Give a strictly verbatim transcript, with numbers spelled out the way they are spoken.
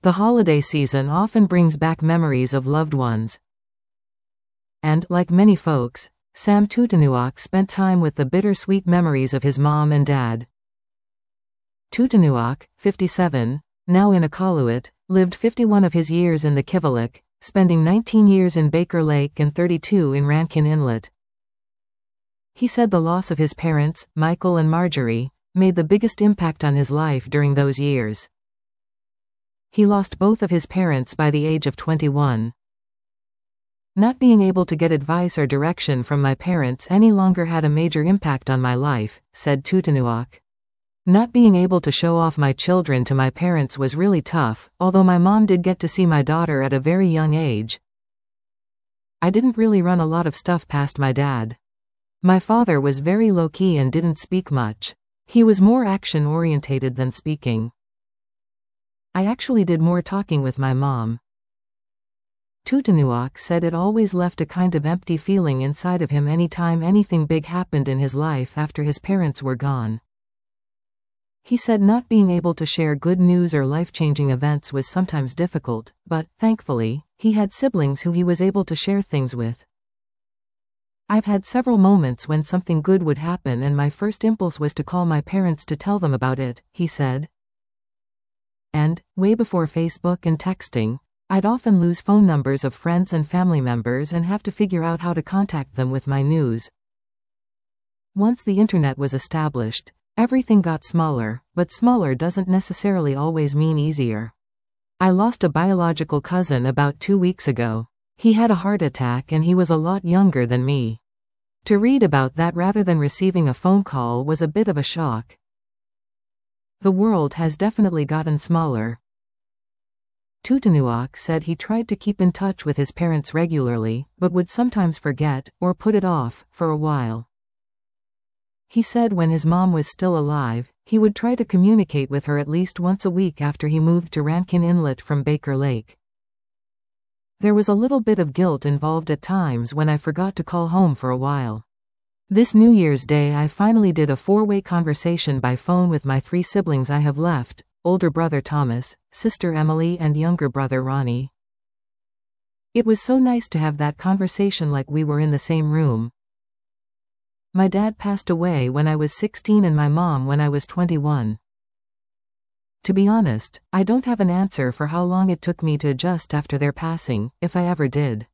The holiday season often brings back memories of loved ones. And, like many folks, Sam Tutenuoc spent time with the bittersweet memories of his mom and dad. Tutenuoc, fifty-seven, now in Iqaluit, lived fifty-one of his years in the Kivalliq, spending nineteen years in Baker Lake and thirty-two in Rankin Inlet. He said the loss of his parents, Michael and Marjorie, made the biggest impact on his life during those years. He lost both of his parents by the age of twenty-one. Not being able to get advice or direction from my parents any longer had a major impact on my life, said Tutenuoc. Not being able to show off my children to my parents was really tough, although my mom did get to see my daughter at a very young age. I didn't really run a lot of stuff past my dad. My father was very low-key and didn't speak much. He was more action-orientated than speaking. I actually did more talking with my mom. Tutenuoc said it always left a kind of empty feeling inside of him anytime anything big happened in his life after his parents were gone. He said not being able to share good news or life-changing events was sometimes difficult, but, thankfully, he had siblings who he was able to share things with. I've had several moments when something good would happen and my first impulse was to call my parents to tell them about it, he said. And, way before Facebook and texting, I'd often lose phone numbers of friends and family members and have to figure out how to contact them with my news. Once the internet was established, everything got smaller, but smaller doesn't necessarily always mean easier. I lost a biological cousin about two weeks ago. He had a heart attack and he was a lot younger than me. To read about that rather than receiving a phone call was a bit of a shock. The world has definitely gotten smaller. Tutenuoc said he tried to keep in touch with his parents regularly, but would sometimes forget, or put it off, for a while. He said when his mom was still alive, he would try to communicate with her at least once a week after he moved to Rankin Inlet from Baker Lake. There was a little bit of guilt involved at times when I forgot to call home for a while. This New Year's Day I finally did a four-way conversation by phone with my three siblings I have left, older brother Thomas, sister Emily and younger brother Ronnie. It was so nice to have that conversation like we were in the same room. My dad passed away when I was sixteen and my mom when I was twenty-one. To be honest, I don't have an answer for how long it took me to adjust after their passing, if I ever did.